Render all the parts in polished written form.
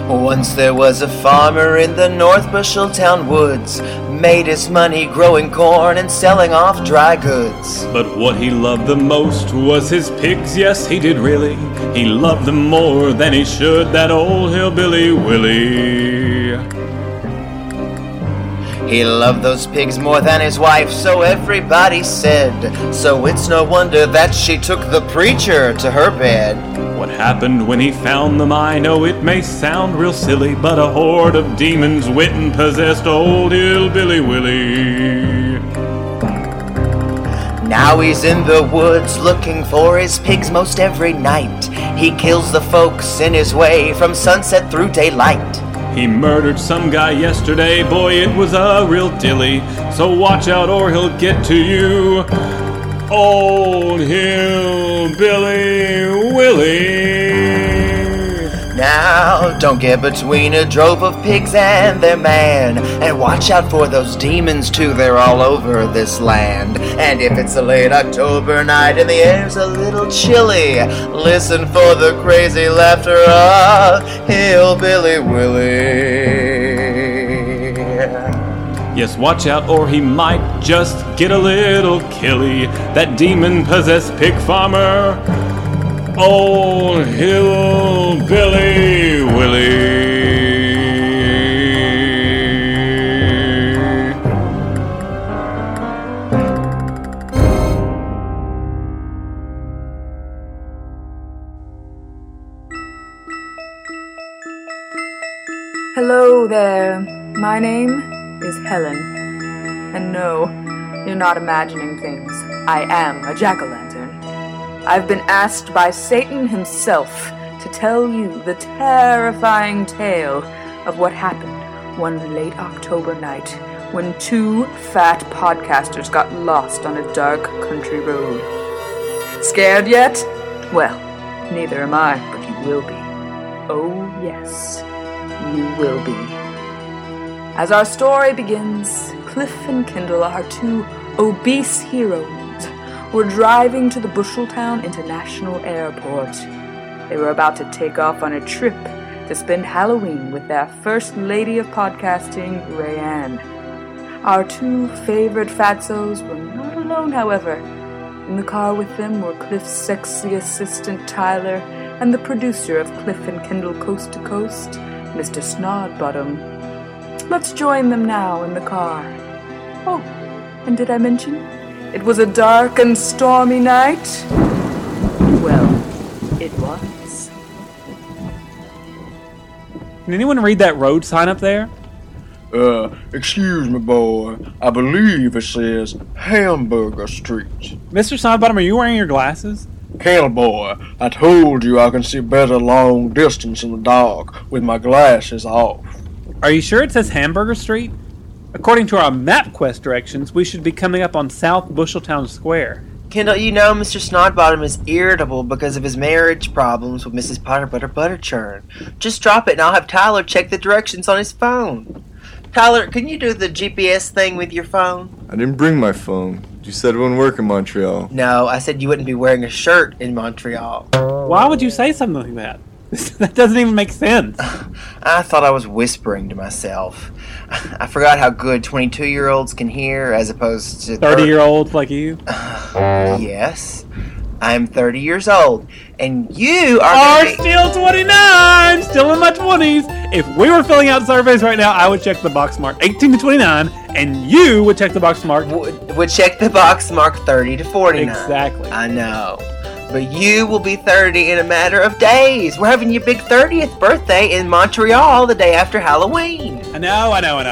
Once there was a farmer in the North Busheltown woods, made his money growing corn and selling off dry goods. But what he loved the most was his pigs, yes he did really. He loved them more than he should, that old hillbilly Willie. He loved those pigs more than his wife, so everybody said. So it's no wonder that she took the preacher to her bed. What happened when he found them, I know it may sound real silly, but a horde of demons wit and possessed old hillbilly Willie. Now he's in the woods looking for his pigs most every night. He kills the folks in his way from sunset through daylight. He murdered some guy yesterday, boy, it was a real dilly. So watch out or he'll get to you, old hillbilly Willie. Now, don't get between a drove of pigs and their man. And watch out for those demons too, they're all over this land. And if it's a late October night and the air's a little chilly, listen for the crazy laughter of Hillbilly Willie. Yes, watch out or he might just get a little killy. That demon-possessed pig farmer, old hillbilly Willie. Hello there. My name is Helen. And no, you're not imagining things. I am a jack-o'-lantern. I've been asked by Satan himself to tell you the terrifying tale of what happened one late October night when two fat podcasters got lost on a dark country road. Scared yet? Well, neither am I, but you will be. Oh, yes, you will be. As our story begins, Cliff and Kendall are two obese heroes were driving to the Busheltown International Airport. They were about to take off on a trip to spend Halloween with their first lady of podcasting, Rayanne. Our two favorite fatzos were not alone, however. In the car with them were Cliff's sexy assistant, Tyler, and the producer of Cliff and Kendall Coast to Coast, Mr. Snodbottom. Let's join them now in the car. Oh, and did I mention it was a dark and stormy night? Well, it was. Can anyone read that road sign up there? Excuse me, boy. I believe it says Hamburger Street. Mr. Snodbottom, are you wearing your glasses? Candle boy, I told you I can see better long distance in the dark with my glasses off. Are you sure it says Hamburger Street? According to our MapQuest directions, we should be coming up on South Busheltown Square. Kendall, you know Mr. Snodbottom is irritable because of his marriage problems with Mrs. Potter Butter Butterchurn. Just drop it and I'll have Tyler check the directions on his phone. Tyler, can you do the GPS thing with your phone? I didn't bring my phone. You said it wouldn't work in Montreal. No, I said you wouldn't be wearing a shirt in Montreal. Why would you say something like that? That doesn't even make sense. I thought I was whispering to myself. I forgot how good 22-year-olds can hear as opposed to 30-year-olds like you? Yes. I'm 30 years old. And you are still 29! Still in my 20s! If we were filling out surveys right now, I would check the box mark 18 to 29, and you would check the box mark... Would check the box mark 30 to 49. Exactly. I know. But you will be 30 in a matter of days. We're having your big 30th birthday in Montreal the day after Halloween. I know.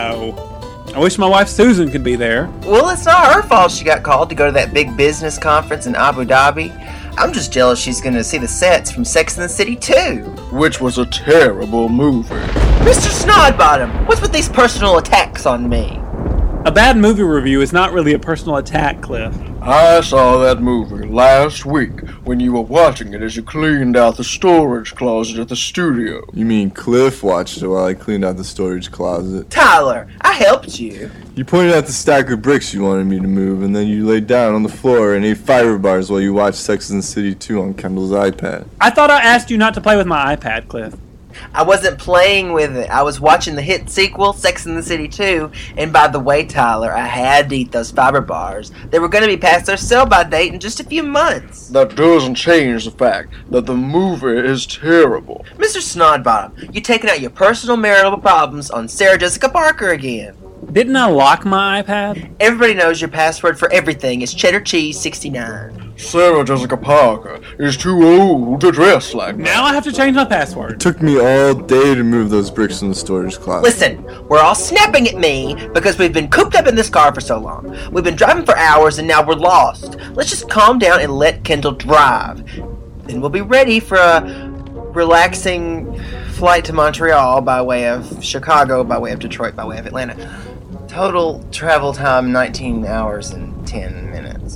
I wish my wife Susan could be there. Well, it's not her fault she got called to go to that big business conference in Abu Dhabi. I'm just jealous she's going to see the sets from Sex and the City 2. Which was a terrible movie. Mr. Snodbottom, what's with these personal attacks on me? A bad movie review is not really a personal attack, Cliff. I saw that movie last week when you were watching it as you cleaned out the storage closet at the studio. You mean Cliff watched it while I cleaned out the storage closet? Tyler, I helped you. You pointed out the stack of bricks you wanted me to move, and then you laid down on the floor and ate fiber bars while you watched Sex and the City 2 on Kendall's iPad. I thought I asked you not to play with my iPad, Cliff. I wasn't playing with it. I was watching the hit sequel, Sex and the City 2, and by the way, Tyler, I had to eat those fiber bars. They were going to be past their sell-by date in just a few months. That doesn't change the fact that the movie is terrible. Mr. Snodbottom, you taking out your personal marital problems on Sarah Jessica Parker again. Didn't I lock my iPad? Everybody knows your password for everything is Cheddar Cheese 69. Sarah Jessica Parker is too old to dress like that. Now I have to change my password. Took me all day to move those bricks in the storage closet. Listen, we're all snapping at me because we've been cooped up in this car for so long. We've been driving for hours and now we're lost. Let's just calm down and let Kendall drive. Then we'll be ready for a relaxing flight to Montreal by way of Chicago, by way of Detroit, by way of Atlanta. Total travel time 19 hours and 10 minutes.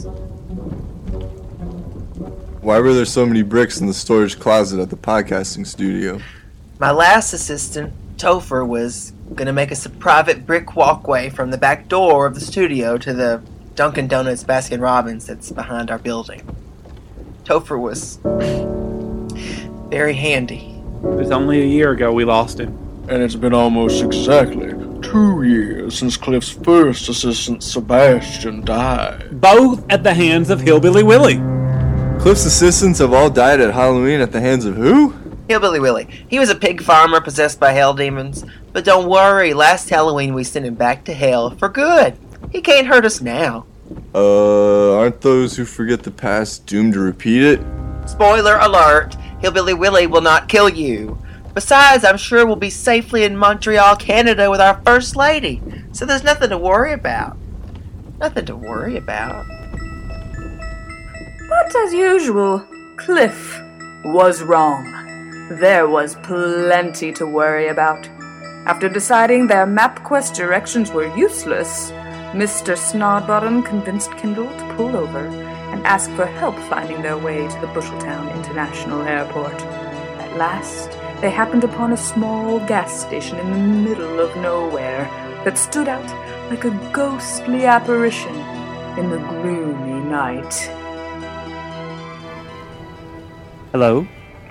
Why were there so many bricks in the storage closet at the podcasting studio? My last assistant, Topher, was going to make us a private brick walkway from the back door of the studio to the Dunkin' Donuts Baskin Robbins that's behind our building. Topher was very handy. It was only a year ago we lost him. And it's been almost exactly 2 years since Cliff's first assistant, Sebastian, died. Both at the hands of Hillbilly Willie. Cliff's assistants have all died at Halloween at the hands of who? Hillbilly Willie. He was a pig farmer possessed by hell demons. But don't worry, last Halloween we sent him back to hell for good. He can't hurt us now. Aren't those who forget the past doomed to repeat it? Spoiler alert, Hillbilly Willie will not kill you. Besides, I'm sure we'll be safely in Montreal, Canada with our First Lady. So there's nothing to worry about. Nothing to worry about. But as usual, Cliff was wrong. There was plenty to worry about. After deciding their MapQuest directions were useless, Mr. Snodbottom convinced Kendall to pull over and ask for help finding their way to the Busheltown International Airport. At last, they happened upon a small gas station in the middle of nowhere that stood out like a ghostly apparition in the gloomy night. Hello?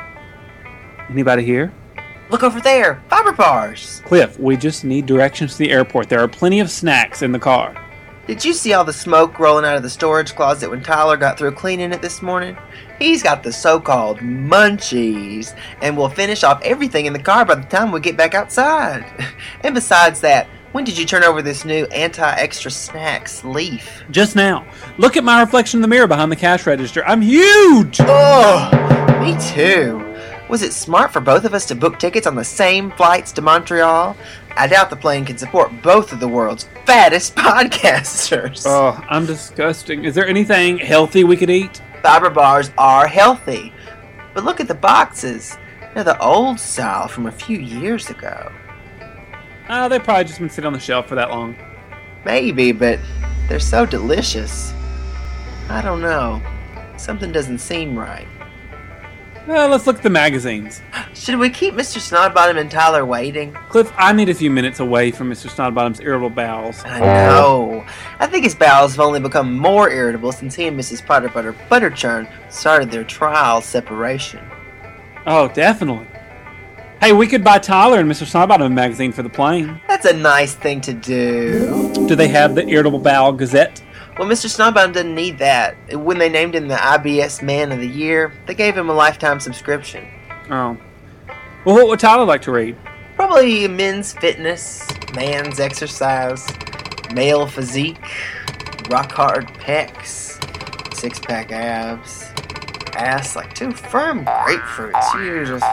Anybody here? Look over there, fiber bars. Cliff, we just need directions to the airport. There are plenty of snacks in the car. Did you see all the smoke rolling out of the storage closet when Tyler got through cleaning it this morning? He's got the so-called munchies, and we'll finish off everything in the car by the time we get back outside. And besides that, when did you turn over this new anti-extra snacks leaf? Just now. Look at my reflection in the mirror behind the cash register. I'm huge! Oh, me too. Was it smart for both of us to book tickets on the same flights to Montreal? I doubt the plane can support both of the world's fattest podcasters. Oh, I'm disgusting. Is there anything healthy we could eat? Fiber bars are healthy. But look at the boxes. They're the old style from a few years ago. They've probably just been sitting on the shelf for that long. Maybe, but they're so delicious. I don't know. Something doesn't seem right. Well, let's look at the magazines. Should we keep Mr. Snodbottom and Tyler waiting? Cliff, I need a few minutes away from Mr. Snodbottom's irritable bowels. I know. I think his bowels have only become more irritable since he and Mrs. Potter Butter Butterchurn started their trial separation. Oh, definitely. Hey, we could buy Tyler and Mr. Snodbottom a magazine for the plane. That's a nice thing to do. Do they have the Irritable Bowel Gazette? Well, Mr. Snodbottom didn't need that. When they named him the IBS Man of the Year, they gave him a lifetime subscription. Oh. Well, what would Tyler like to read? Probably men's fitness, man's exercise, male physique, rock hard pecs, six-pack abs, ass like two firm grapefruits. You just...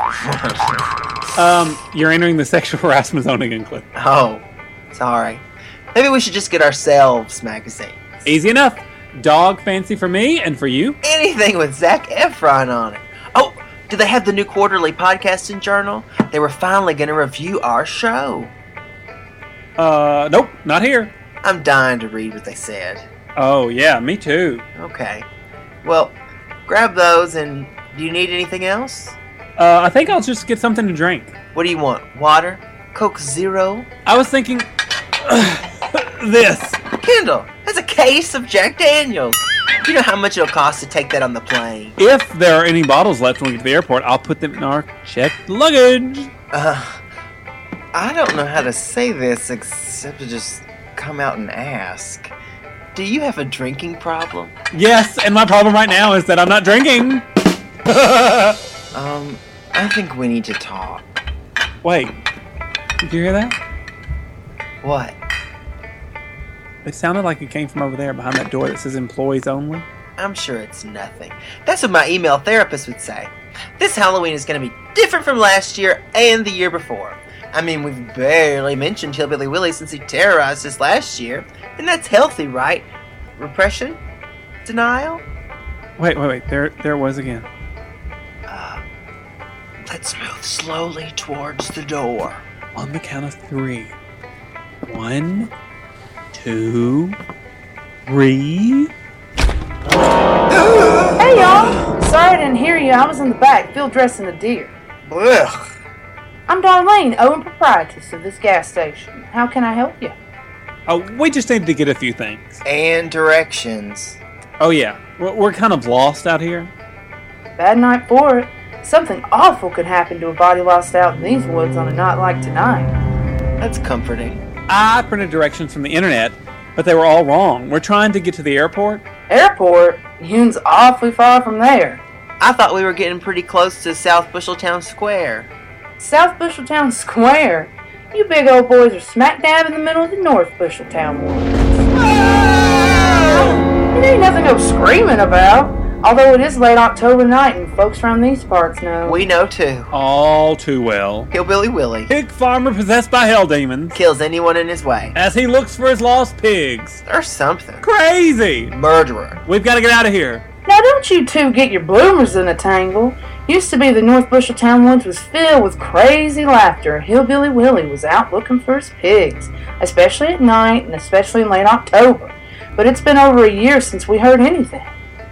You're entering the sexual harassment zone again, Cliff. Oh, sorry. Maybe we should just get ourselves magazines. Easy enough. Dog Fancy for me and for you. Anything with Zac Efron on it. Oh, do they have the new quarterly podcasting journal? They were finally going to review our show. Nope, not here. I'm dying to read what they said. Oh, yeah, me too. Okay. Well, grab those, and do you need anything else? I think I'll just get something to drink. What do you want? Water? Coke Zero? I was thinking... this. Kendall, that's a case of Jack Daniels. You know how much it'll cost to take that on the plane. If there are any bottles left when we get to the airport, I'll put them in our checked luggage. I don't know how to say this except to just come out and ask. Do you have a drinking problem? Yes, and my problem right now is that I'm not drinking. I think we need to talk. Wait, did you hear that? What? It sounded like it came from over there behind that door that says employees only. I'm sure it's nothing. That's what my email therapist would say. This Halloween is going to be different from last year and the year before. I mean, we've barely mentioned Hillbilly Willie since he terrorized us last year. And that's healthy, right? Repression? Denial? Wait. There it was again. Let's move slowly towards the door. On the count of 3. 1, 2, 3. Hey, y'all! Sorry I didn't hear you. I was in the back, field dressing the deer. Ugh. I'm Darlene, owner proprietress of this gas station. How can I help you? Oh, we just needed to get a few things. And directions. Oh yeah, we're kind of lost out here. Bad night for it. Something awful could happen to a body lost out in these woods on a night like tonight. That's comforting. I printed directions from the internet, but they were all wrong. We're trying to get to the airport. Airport? Yun's awfully far from there. I thought we were getting pretty close to South Busheltown Square. South Busheltown Square? You big old boys are smack dab in the middle of the North Busheltown woods. It ain't nothing to go screaming about. Although it is late October night and folks around these parts know. We know too. All too well. Hillbilly Willie Pig farmer possessed by hell demons kills anyone in his way. as he looks for his lost pigs. Or something. Crazy! Murderer. We've got to get out of here. Now don't you two get your bloomers in a tangle. Used to be the North Busheltown woods was filled with crazy laughter. Hillbilly Willie was out looking for his pigs, especially at night and especially in late October. But it's been over a year since we heard anything.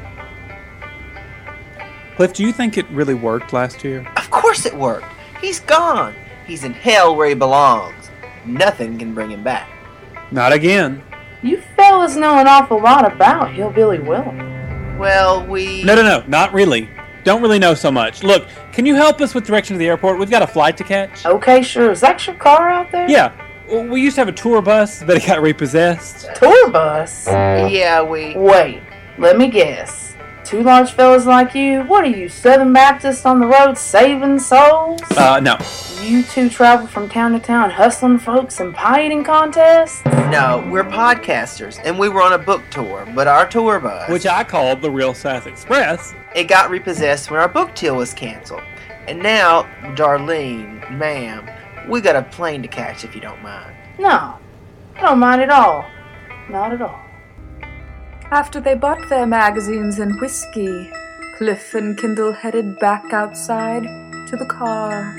Cliff, do you think it really worked last year? Of course it worked. He's gone. He's in hell where he belongs. Nothing can bring him back. Not again. You fellas know an awful lot about Hillbilly Willie. Well, we... No, not really. Don't really know so much. Look, can you help us with direction to the airport? We've got a flight to catch. Okay, sure. Is that your car out there? Yeah. We used to have a tour bus, but it got repossessed. Tour bus? Yeah, we... Wait, let me guess. Two large fellas like you? What are you, Southern Baptists on the road saving souls? No. You two travel from town to town hustling folks in pie eating contests? No, we're podcasters, and we were on a book tour, but our tour bus... Which I called the Real South Express. It got repossessed when our book deal was canceled. And now, Darlene, ma'am, we got a plane to catch if you don't mind. No, I don't mind at all. Not at all. After they bought their magazines and whiskey, Cliff and Kendall headed back outside to the car.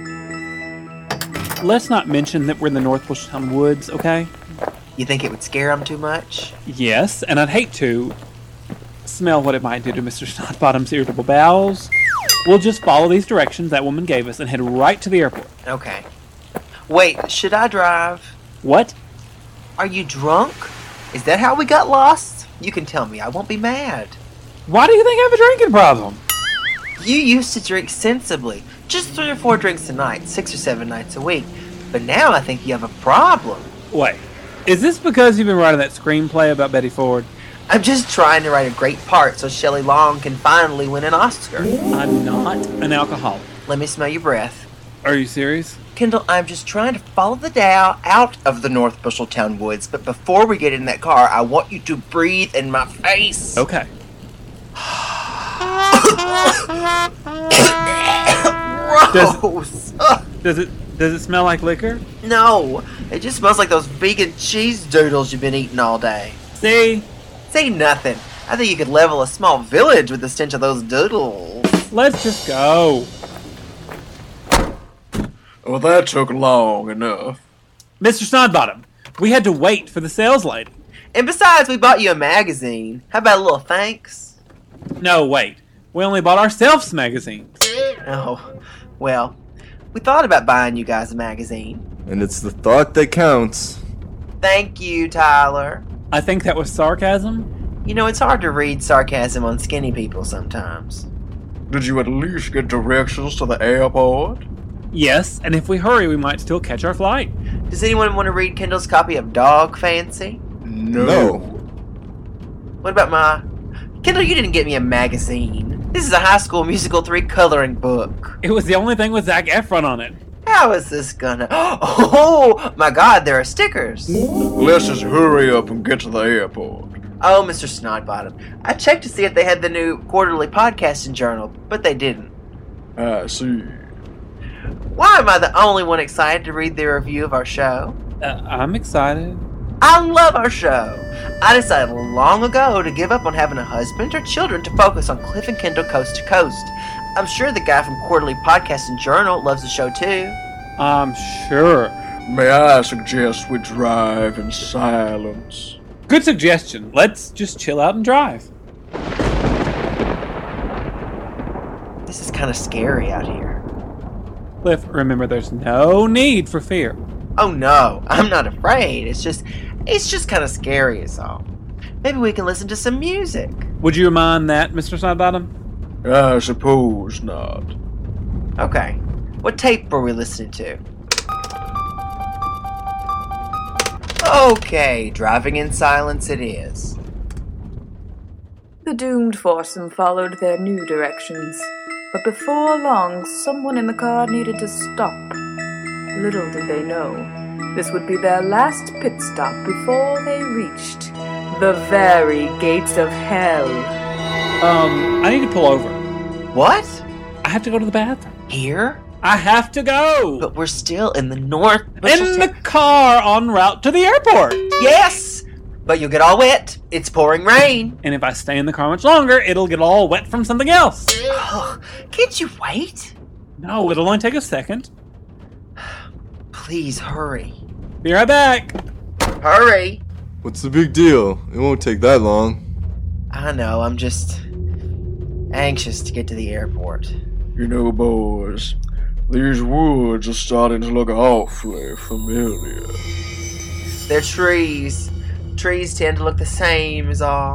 Let's not mention that we're in the North Busheltown woods, okay? You think it would scare them too much? Yes, and I'd hate to smell what it might do to Mr. Snotbottom's irritable bowels. We'll just follow these directions that woman gave us and head right to the airport. Okay. Wait, should I drive? What? Are you drunk? Is that how we got lost? You can tell me, I won't be mad. Why do you think I have a drinking problem? You used to drink sensibly. Just 3 or 4 drinks a night, 6 or 7 nights a week. But now I think you have a problem. Wait, is this because you've been writing that screenplay about Betty Ford? I'm just trying to write a great part so Shelley Long can finally win an Oscar. I'm not an alcoholic. Let me smell your breath. Are you serious? Kendall, I'm just trying to follow the Dow out of the North Busheltown woods, but before we get in that car, I want you to breathe in my face. Okay. Gross. Does it smell like liquor? No, it just smells like those vegan cheese doodles you've been eating all day. See? Say nothing. I think you could level a small village with the stench of those doodles. Let's just go. Well, that took long enough. Mr. Snodbottom, we had to wait for the sales lady. And besides, we bought you a magazine. How about a little thanks? No, wait. We only bought ourselves magazines. Oh, well, we thought about buying you guys a magazine. And it's the thought that counts. Thank you, Tyler. I think that was sarcasm. You know, it's hard to read sarcasm on skinny people sometimes. Did you at least get directions to the airport? Yes, and if we hurry, we might still catch our flight. Does anyone want to read Kendall's copy of Dog Fancy? No. What about my... Kendall, you didn't get me a magazine. This is a High School Musical 3 coloring book. It was the only thing with Zac Efron on it. How is this gonna... Oh, my God, there are stickers. Let's just hurry up and get to the airport. Oh, Mr. Snodbottom. I checked to see if they had the new quarterly podcasting journal, but they didn't. I see. Why am I the only one excited to read their review of our show? I'm excited. I love our show. I decided long ago to give up on having a husband or children to focus on Cliff and Kendall Coast to Coast. I'm sure the guy from Quarterly Podcasting Journal loves the show too. I'm sure. May I suggest we drive in silence? Good suggestion. Let's just chill out and drive. This is kind of scary out here. Cliff, remember there's no need for fear. Oh no, I'm not afraid. It's just kind of scary is all. Maybe we can listen to some music. Would you mind that, Mr. Snodbottom? I suppose not. Okay. What tape were we listening to? Okay, driving in silence it is. The doomed foursome followed their new directions, but before long, someone in the car needed to stop. Little did they know, this would be their last pit stop before they reached the very gates of hell. I need to pull over. What? I have to go to the bathroom. Here? I have to go! But we're still in the north. In the car en route to the airport! Yes! But you'll get all wet. It's pouring rain. And if I stay in the car much longer, it'll get all wet from something else. Oh, can't you wait? No, it'll only take a second. Please hurry. Be right back. Hurry. What's the big deal? It won't take that long. I know, I'm just anxious to get to the airport. You know, boys, these woods are starting to look awfully familiar. They're trees. Trees tend to look the same is all.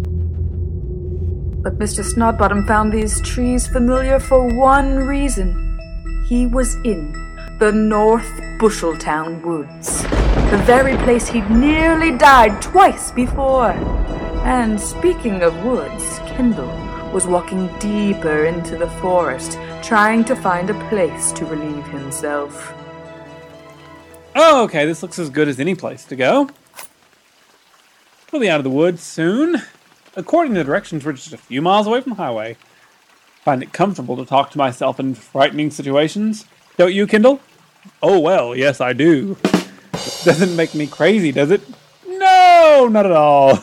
But Mr. Snodbottom found these trees familiar for one reason. He was in the North Busheltown Woods, the very place he'd nearly died twice before. And speaking of woods, Kendall was walking deeper into the forest, trying to find a place to relieve himself. Oh, okay, this looks as good as any place to go. We'll be out of the woods soon. According to the directions, we're just a few miles away from the highway. Find it comfortable to talk to myself in frightening situations. Don't you, Kendall? Oh, well, yes, I do. Doesn't make me crazy, does it? No, not at all.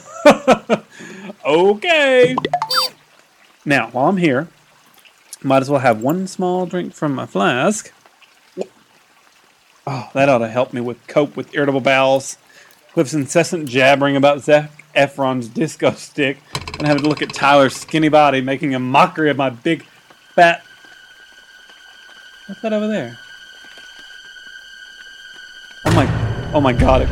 Okay. Now, while I'm here, might as well have one small drink from my flask. Oh, that ought to help me cope with irritable bowels. Cliff's incessant jabbering about Zac Efron's disco stick, and having to look at Tyler's skinny body making a mockery of my big, fat... What's that over there? Oh my God.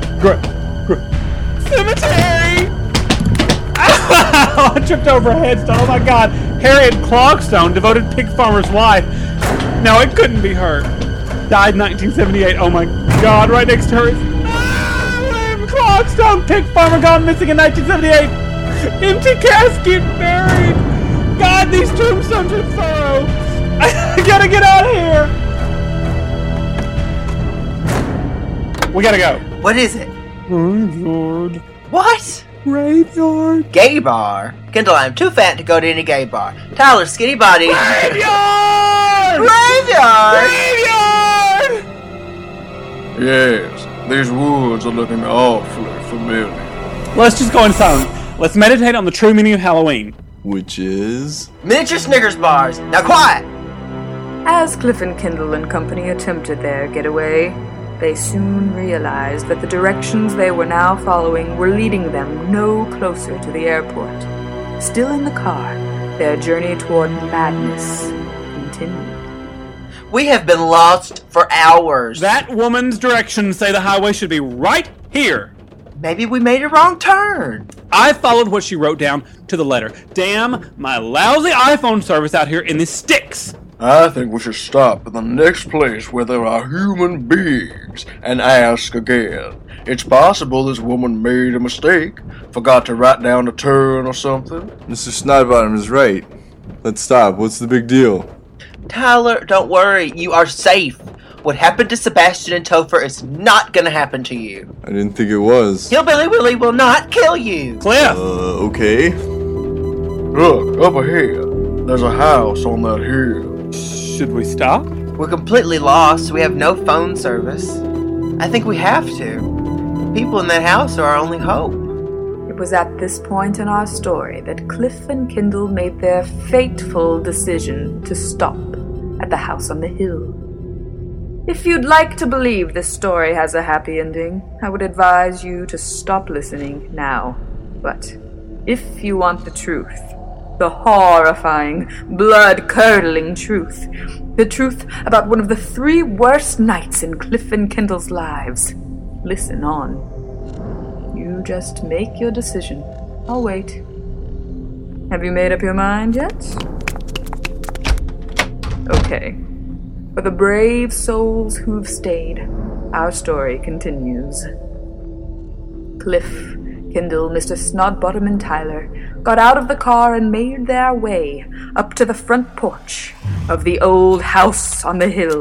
Cemetery! Ow! I tripped over a headstone. Oh my God. Harriet Clogstone, devoted pig farmer's wife. No, it couldn't be her. Died in 1978. Oh my God, right next to her is... William Clogstone, pig farmer gone missing in 1978. Empty casket, buried. God, these tombstones are thorough. I gotta get out of here. We gotta go. What is it? Graveyard. What? Graveyard. Gay bar? Kendall, I'm too fat to go to any gay bar. Tyler's skinny body... Graveyard! Graveyard! Graveyard! Yes, these woods are looking awfully familiar. Let's just go in silence. Let's meditate on the true meaning of Halloween. Which is... Miniature Snickers bars. Now quiet! As Cliff and Kendall and company attempted their getaway, they soon realized that the directions they were now following were leading them no closer to the airport. Still in the car, their journey toward madness continued. We have been lost for hours. That woman's directions say the highway should be right here. Maybe we made a wrong turn. I followed what she wrote down to the letter. Damn my lousy iPhone service out here in the sticks. I think we should stop at the next place where there are human beings and ask again. It's possible this woman made a mistake, forgot to write down a turn or something. Mr. Snodbottom is right. Let's stop. What's the big deal? Tyler, don't worry. You are safe. What happened to Sebastian and Topher is not gonna happen to you. I didn't think it was. Hillbilly Willie will not kill you. Cliff! Okay. Look, up ahead. There's a house on that hill. Should we stop? We're completely lost. We have no phone service. I think we have to. People in that house are our only hope. It was at this point in our story that Cliff and Kindle made their fateful decision to stop at the house on the hill. If you'd like to believe this story has a happy ending, I would advise you to stop listening now. But if you want the truth, the horrifying, blood-curdling truth, the truth about one of the 3 worst nights in Cliff and Kindle's lives, listen on. You just make your decision. I'll wait. Have you made up your mind yet? Okay. For the brave souls who've stayed, our story continues. Cliff, Kindle, Mr. Snodbottom, and Tyler got out of the car and made their way up to the front porch of the old house on the hill.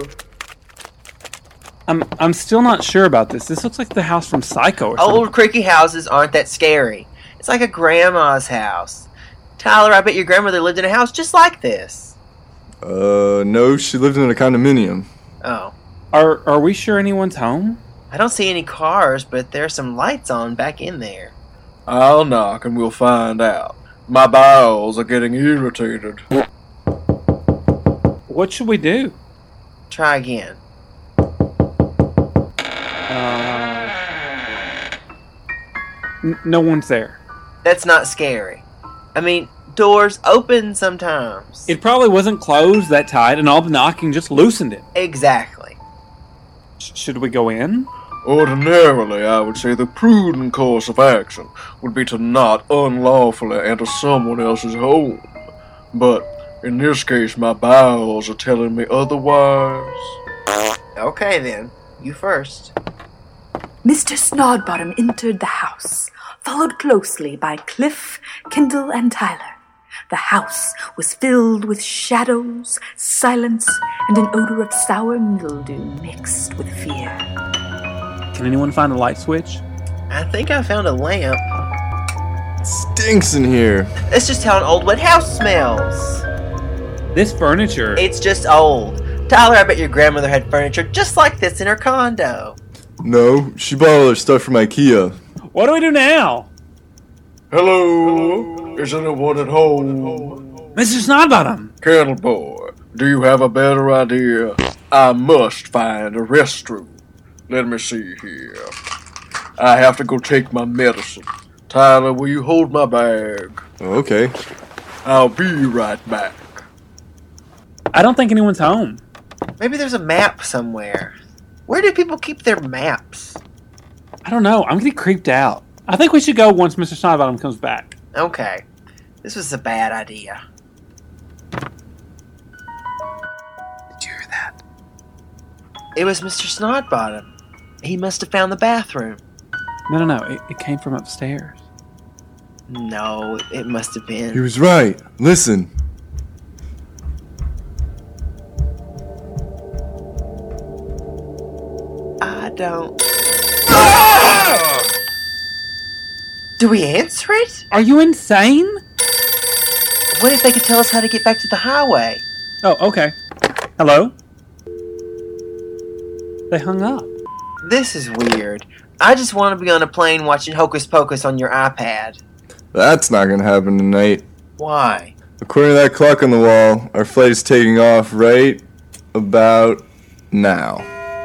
I'm still not sure about this. This looks like the house from Psycho or something. Old creaky houses aren't that scary. It's like a grandma's house. Tyler, I bet your grandmother lived in a house just like this. No, she lived in a condominium. Oh. Are we sure anyone's home? I don't see any cars, but there's some lights on back in there. I'll knock and we'll find out. My bowels are getting irritated. What should we do? Try again. No one's there. That's not scary. I mean, doors open sometimes. It probably wasn't closed that tight, and all the knocking just loosened it. Exactly. Should we go in? Ordinarily, I would say the prudent course of action would be to not unlawfully enter someone else's home. But in this case, my bowels are telling me otherwise. Okay then. You first. Mr. Snodbottom entered the house, followed closely by Cliff, Kindle, and Tyler. The house was filled with shadows, silence, and an odor of sour mildew mixed with fear. Can anyone find a light switch? I think I found a lamp. Stinks in here. That's just how an old wet house smells. This furniture... It's just old. Tyler, I bet your grandmother had furniture just like this in her condo. No, she bought all her stuff from IKEA. What do we do now? Hello? Is anyone at home? Mr. Snodbottom! Cattle boy, do you have a better idea? I must find a restroom. Let me see here. I have to go take my medicine. Tyler, will you hold my bag? Okay. I'll be right back. I don't think anyone's home. Maybe there's a map somewhere. Where do people keep their maps? I don't know. I'm getting creeped out. I think we should go once Mr. Snodbottom comes back. Okay. This was a bad idea. Did you hear that? It was Mr. Snodbottom. He must have found the bathroom. No. It came from upstairs. No, it must have He been. was right. Listen. I don't... Do we answer it? Are you insane? What if they could tell us how to get back to the highway? Oh, okay. Hello? They hung up. This is weird. I just want to be on a plane watching Hocus Pocus on your iPad. That's not gonna happen tonight. Why? According to that clock on the wall, our flight is taking off right about now.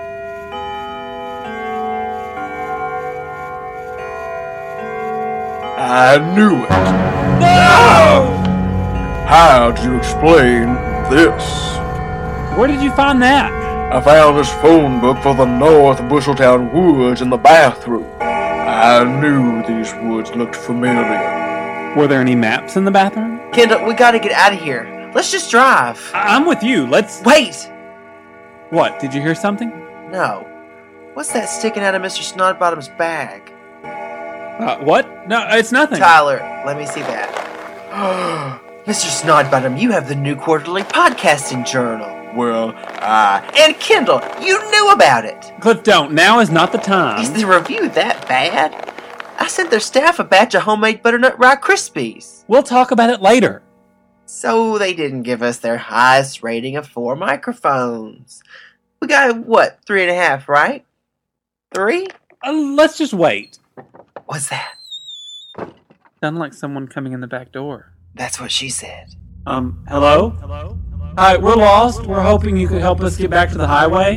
I knew it. No! How do you explain this? Where did you find that? I found this phone book for the North Busheltown Woods in the bathroom. I knew these woods looked familiar. Were there any maps in the bathroom? Kendall, we gotta get out of here. Let's just drive. I'm with you. Let's... Wait! What? Did you hear something? No. What's that sticking out of Mr. Snodbottom's bag? What? No, it's nothing. Tyler, let me see that. Mr. Snodbottom, you have the new quarterly podcasting journal. Well, And Kendall, you knew about it. Cliff, don't. Now is not the time. Is the review that bad? I sent their staff a batch of homemade butternut rye Krispies. We'll talk about it later. So they didn't give us their highest rating of 4 microphones. We got, what, 3.5, right? 3? Let's just wait. What's that? Sounded like someone coming in the back door. That's what she said. Hello? Hi, we're lost. We're hoping you could help us get back to the highway.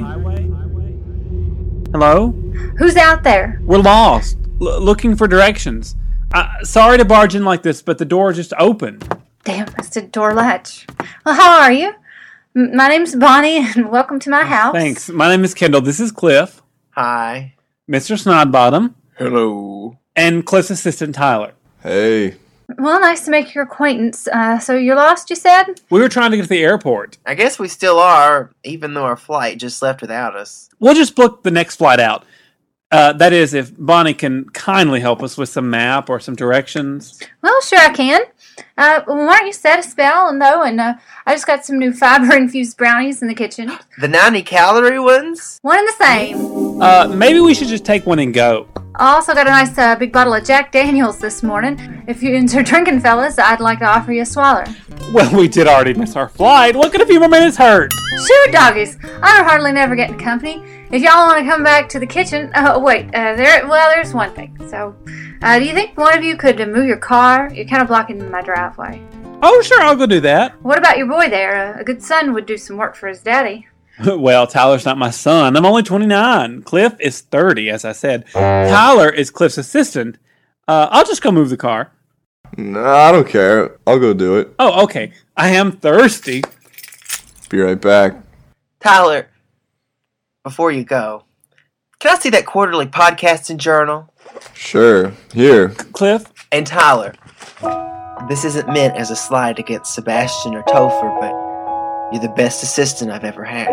Hello? Who's out there? We're lost. Looking for directions. Sorry to barge in like this, but the door just opened. Damn, it's a door latch. Well, how are you? My name's Bonnie, and welcome to my house. Thanks. My name is Kendall. This is Cliff. Hi. Mr. Snodbottom. hello. And Cliff's assistant, Tyler. Hey. Well, nice to make your acquaintance. So you're lost, you said? We were trying to get to the airport. I guess we still are, even though our flight just left without us. We'll just book the next flight out. That is, if Bonnie can kindly help us with some map or some directions. Well, sure I can. Why don't you set a spell, and I just got some new fiber-infused brownies in the kitchen. The 90-calorie ones? One and the same. Maybe we should just take one and go. I also got a nice big bottle of Jack Daniels this morning. If you're into drinking, fellas, I'd like to offer you a swaller. Well, we did already miss our flight. What could a few more minutes hurt? Shoot, doggies! I don't hardly never get in company. If y'all want to come back to the kitchen, there's one thing. So, do you think one of you could move your car? You're kind of blocking my driveway. Oh, sure, I'll go do that. What about your boy there? A good son would do some work for his daddy. Well, Tyler's not my son. I'm only 29. Cliff is 30, as I said. Tyler is Cliff's assistant. I'll just go move the car. No, I don't care. I'll go do it. Oh, okay. I am thirsty. Be right back. Tyler, before you go, can I see that quarterly podcasting journal? Sure. Here. Cliff? And Tyler, this isn't meant as a slight against Sebastian or Topher, but you're the best assistant I've ever had.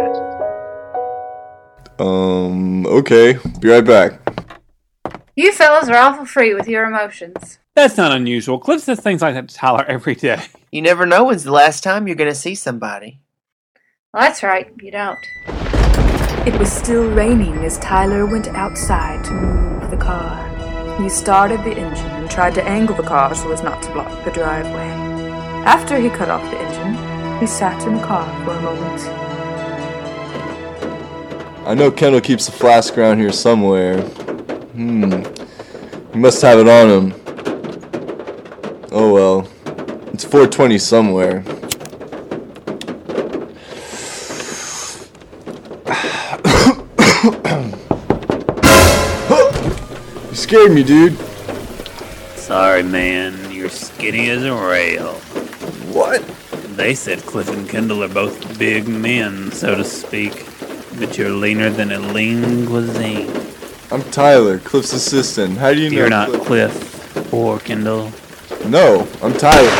Okay. Be right back. You fellas are awful free with your emotions. That's not unusual. Cliff says things like that to Tyler every day. You never know when's the last time you're going to see somebody. Well, that's right, you don't. It was still raining as Tyler went outside to move the car. He started the engine and tried to angle the car so as not to block the driveway. After he cut off the engine, he sat in the car for a moment. I know Kendall keeps a flask around here somewhere. He must have it on him. Oh well. It's 420 somewhere. You scared me, dude. Sorry, man. You're skinny as a rail. What? They said Cliff and Kendall are both big men, so to speak. But you're leaner than a lean cuisine. I'm Tyler, Cliff's assistant. How do you know? You're not Cliff or Kendall. No, I'm Tyler.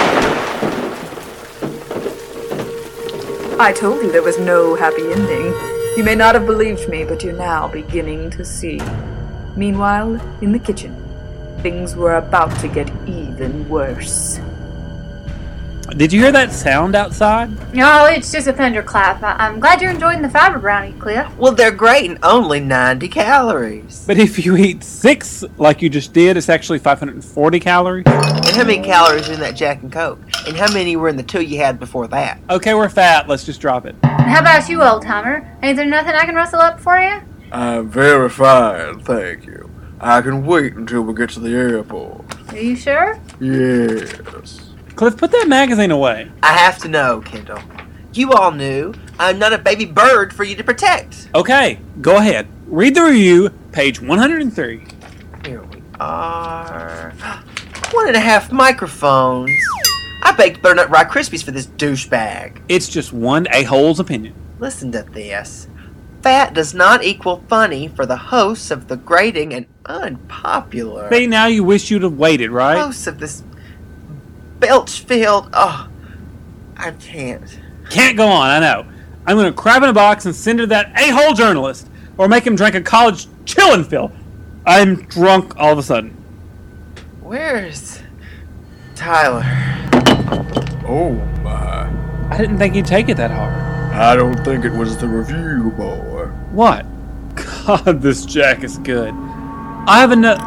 I told you there was no happy ending. You may not have believed me, but you're now beginning to see. Meanwhile, in the kitchen, things were about to get even worse. Did you hear that sound outside? No, it's just a thunderclap. I'm glad you're enjoying the fiber brownie, Cliff. Well, they're great and only 90 calories. But if you eat 6 like you just did, it's actually 540 calories. And how many calories are in that Jack and Coke? And how many were in the 2 you had before that? Okay, we're fat. Let's just drop it. How about you, old-timer? Ain't there nothing I can rustle up for you? I'm very fine, thank you. I can wait until we get to the airport. Are you sure? Yes. Cliff, put that magazine away. I have to know, Kendall. You all knew I'm not a baby bird for you to protect. Okay, go ahead. Read the review, page 103. Here we are. 1.5 microphones. I baked butternut rye Krispies for this douchebag. It's just one a-hole's opinion. Listen to this. Fat does not equal funny for the hosts of the grating and unpopular. See, now you wish you'd have waited, right? Hosts of this belch-filled, I can't. Can't go on, I know. I'm gonna crab in a box and send it to that a-hole journalist, or make him drink a college chillin' fill. I'm drunk all of a sudden. Where's Tyler? Oh my. I didn't think he'd take it that hard. I don't think it was the review, boy. What? God, this Jack is good. I have enough.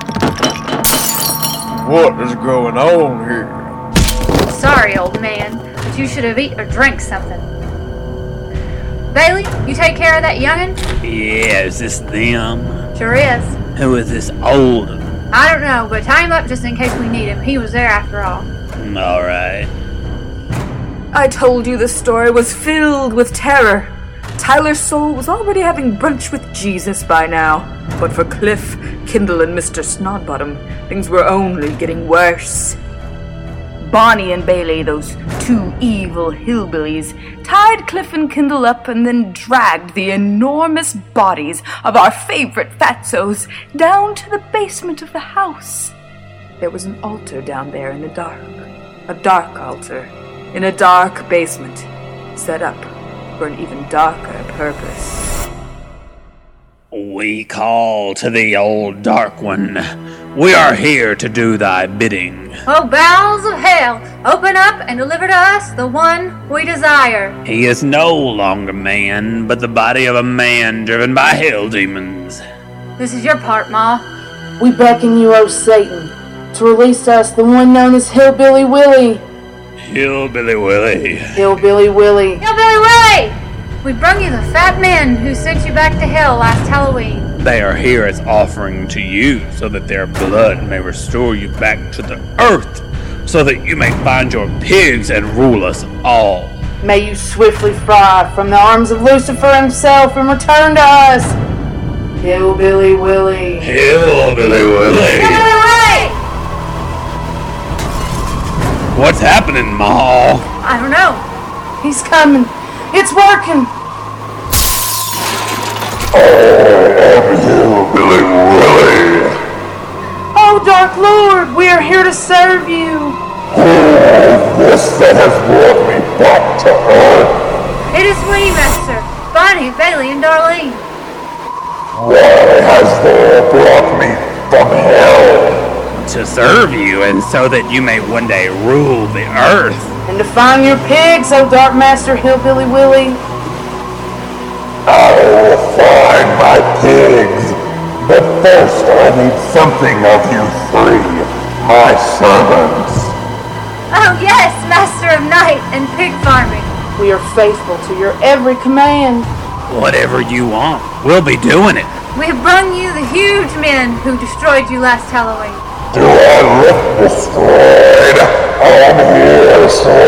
What is going on here? Sorry, old man, but you should have eaten or drank something. Bailey, you take care of that youngin'? Yeah, is this them? Sure is. Who is this old one? I don't know, but tie him up just in case we need him. He was there after all. Alright. I told you the story was filled with terror. Tyler's soul was already having brunch with Jesus by now. But for Cliff, Kindle, and Mr. Snodbottom, things were only getting worse. Bonnie and Bailey, those two evil hillbillies, tied Cliff and Kindle up and then dragged the enormous bodies of our favorite fatzos down to the basement of the house. There was an altar down there in the dark. A dark altar in a dark basement, set up for an even darker purpose. We call to the old dark one. We are here to do thy bidding. Oh, bowels of hell, open up and deliver to us the one we desire. He is no longer man, but the body of a man driven by hell demons. This is your part, Ma. We beckon you, O Satan, to release us the one known as Hillbilly Willie. Hillbilly Willie. Hillbilly Willie. Hillbilly Willie! We brung you the fat men who sent you back to hell last Halloween. They are here as offering to you, so that their blood may restore you back to the earth, so that you may find your pigs and rule us all. May you swiftly fly from the arms of Lucifer himself and return to us. Hillbilly Willie. Hillbilly Willie. Hillbilly Willie! What's happening, Ma? I don't know. He's coming. It's working. Hillbilly Willie. Oh, Dark Lord, we are here to serve you. This that has brought me back to earth. It is we, Master. Bonnie, Bailey, and Darlene. Why has thou brought me from hell? To serve you, and so that you may one day rule the earth. And to find your pigs, oh Dark Master Hillbilly Willie. I will find my pigs, but first I need something of you three, my servants. Oh yes, Master of Night and Pig Farming. We are faithful to your every command. Whatever you want, we'll be doing it. We have brung you the huge men who destroyed you last Halloween. Do I look destroyed? I'm here,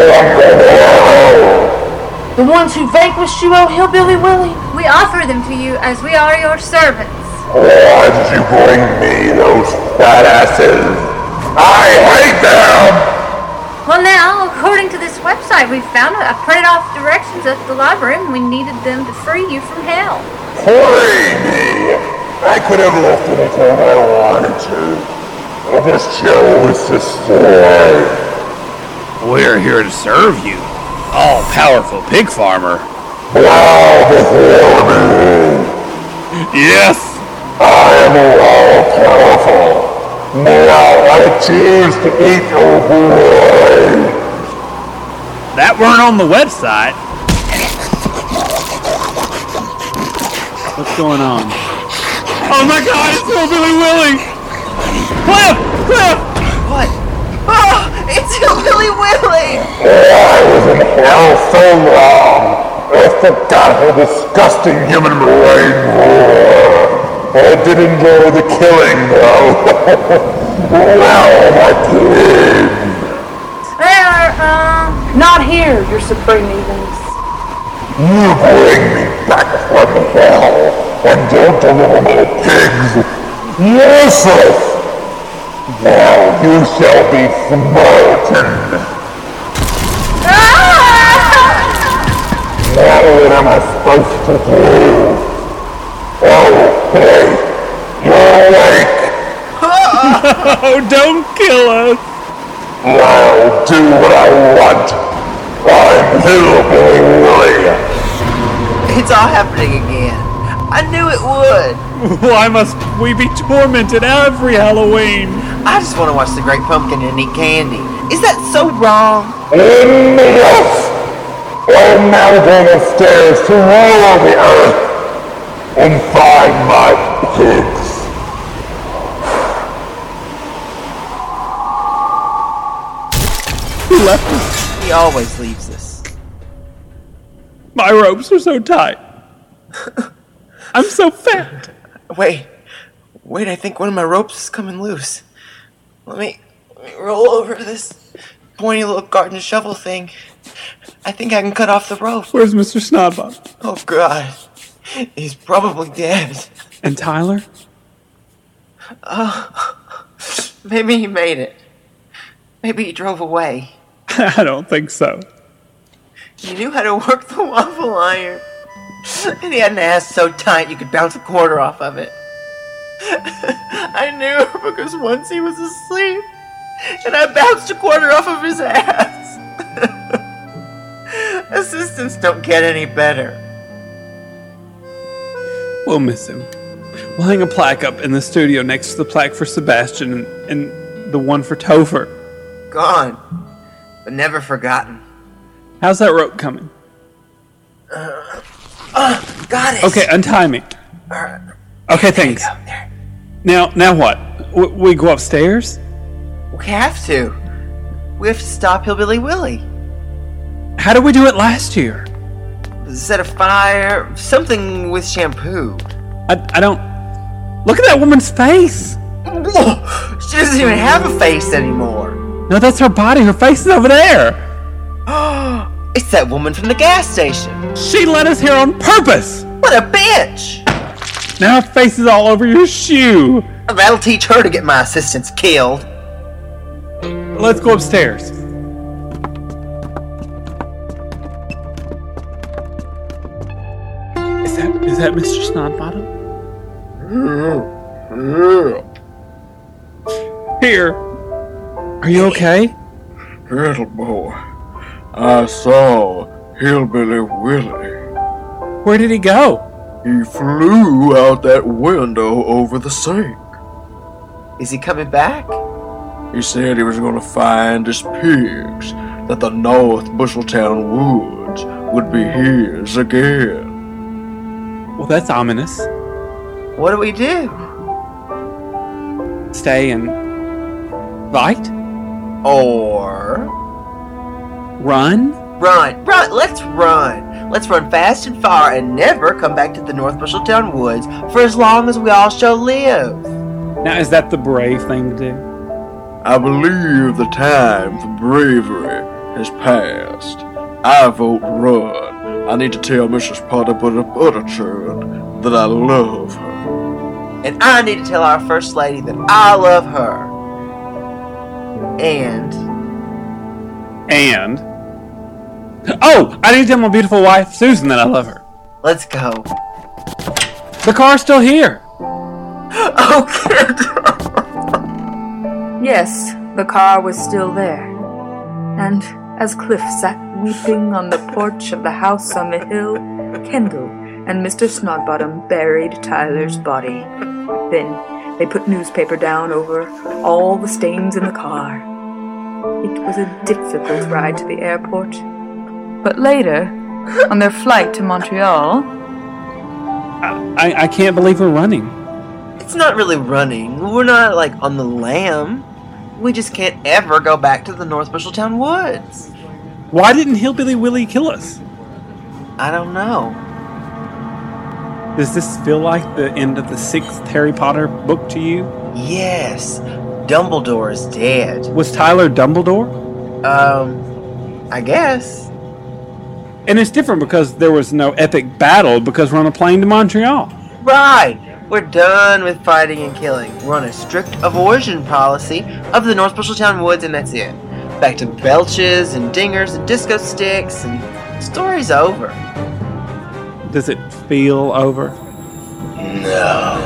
so The ones who vanquished you, oh Hillbilly Willie. We offer them to you as we are your servants. why did you bring me those fat asses? I hate them! Well now, according to this website we found, I printed off directions at the library and we needed them to free you from hell. Free me! I could have left anytime I wanted to. I just chose to stay. We're here to serve you, all-powerful pig farmer. Bow before me. Yes! I am all-powerful. Now I choose to eat your boy. That weren't on the website. What's going on? Oh my God! It's Hillbilly Willie! Cliff! Cliff! What? Oh, it's Hillbilly Willie! I was in hell so long, I forgot how disgusting human brains were. I did enjoy the killing, though. Now, my pigs. Not here, your supreme evils. You bring me back from hell, and don't deliver my pigs. Useless. Now you shall be smartened. Now what am I supposed to do? Oh, hey, you're awake. Oh, don't kill us! I'll do what I want. I'm Hillbilly Willie. It's all happening again. I knew it would. Why must we be tormented every Halloween? I just want to watch the Great Pumpkin and eat candy. Is that so wrong? Yes! I'm now going upstairs to rule the earth and find my pigs. He left us. He always leaves us. My ropes are so tight. I'm so fat. Wait, I think one of my ropes is coming loose. Let me roll over this pointy little garden shovel thing. I think I can cut off the rope. Where's Mr. Snodbot? Oh, God. He's probably dead. And Tyler? Maybe he made it. Maybe he drove away. I don't think so. He knew how to work the waffle iron. And he had an ass so tight you could bounce a quarter off of it. I knew because once he was asleep, and I bounced a quarter off of his ass. Assistants don't get any better. We'll miss him. We'll hang a plaque up in the studio next to the plaque for Sebastian and the one for Topher. Gone, but never forgotten. How's that rope coming? Got it. Okay, untie me. Okay, thanks. There. Now what? We go upstairs? We have to. We have to stop Hillbilly Willie. How did we do it last year? Set a fire, something with shampoo. I don't... Look at that woman's face! She doesn't even have a face anymore. No, that's her body. Her face is over there. It's that woman from the gas station. She led us here on purpose! What a bitch! Now her face is all over your shoe. That'll teach her to get my assistants killed. Let's go upstairs. Is that Mr. Snodbottom? Here. Are you okay? Little boy, I saw Hillbilly Willie. Where did he go? He flew out that window over the sink. Is he coming back? He said he was going to find his pigs, that the North Busheltown woods would be his again. Well, that's ominous. What do we do? Stay and fight? Or... Run? Run! Let's run! Let's run fast and far and never come back to the North Busheltown woods for as long as we all shall live. Now, is that the brave thing to do? I believe the time for bravery has passed. I vote run. I need to tell Mrs. Potter Butterchurn that I love her. And I need to tell our First Lady that I love her. And... Oh! I need to tell my beautiful wife, Susan, that I love her. Let's go. The car's still here. Oh, kid! Yes, the car was still there. And as Cliff sat weeping on the porch of the house on the hill, Kendall and Mr. Snodbottom buried Tyler's body. Then they put newspaper down over all the stains in the car. It was a difficult ride to the airport. But later, on their flight to Montreal... I can't believe we're running. It's not really running. We're not, like, on the lam. We just can't ever go back to the North Busheltown woods. Why didn't Hillbilly Willie kill us? I don't know. Does this feel like the end of the 6th Harry Potter book to you? Yes. Dumbledore is dead. Was Tyler Dumbledore? I guess. And it's different because there was no epic battle because we're on a plane to Montreal. Right. We're done with fighting and killing. We're on a strict avoidance policy of the North Busheltown woods, and that's it. Back to belches and dingers and disco sticks, and the story's over. Does it feel over? No.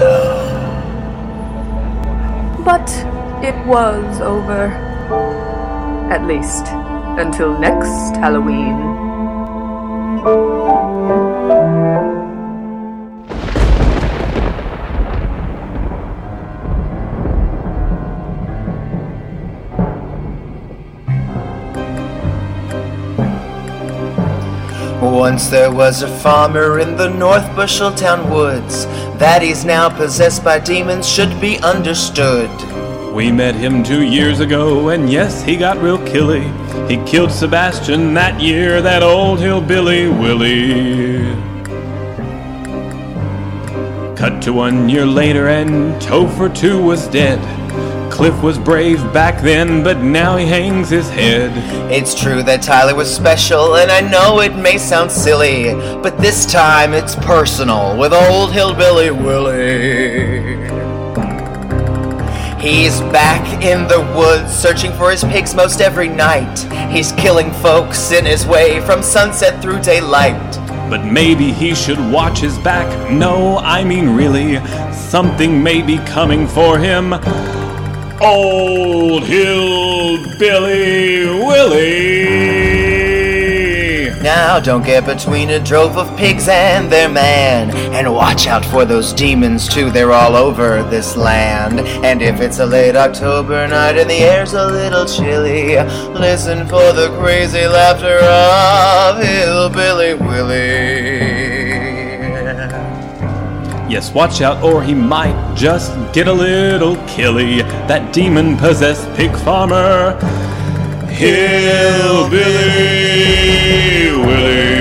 But it was over. At least, Until next Halloween. Once there was a farmer in the North Busheltown woods. That he's now possessed by demons should be understood. We met him 2 years ago, and yes, he got real killy. He killed Sebastian that year, that old hillbilly Willie. Cut to 1 year later, and Topher too was dead. Cliff was brave back then, but now he hangs his head. It's true that Tyler was special, and I know it may sound silly, but this time it's personal with old hillbilly Willie. He's back in the woods, searching for his pigs most every night. He's killing folks in his way from sunset through daylight. But maybe he should watch his back. No, I mean really, something may be coming for him. Old hillbilly Willie. Now don't get between a drove of pigs and their man. And watch out for those demons too, they're all over this land. And if it's a late October night and the air's a little chilly, listen for the crazy laughter of hillbilly Willie. Yes, watch out or he might just get a little killy. That demon-possessed pig farmer, Hillbilly Willie.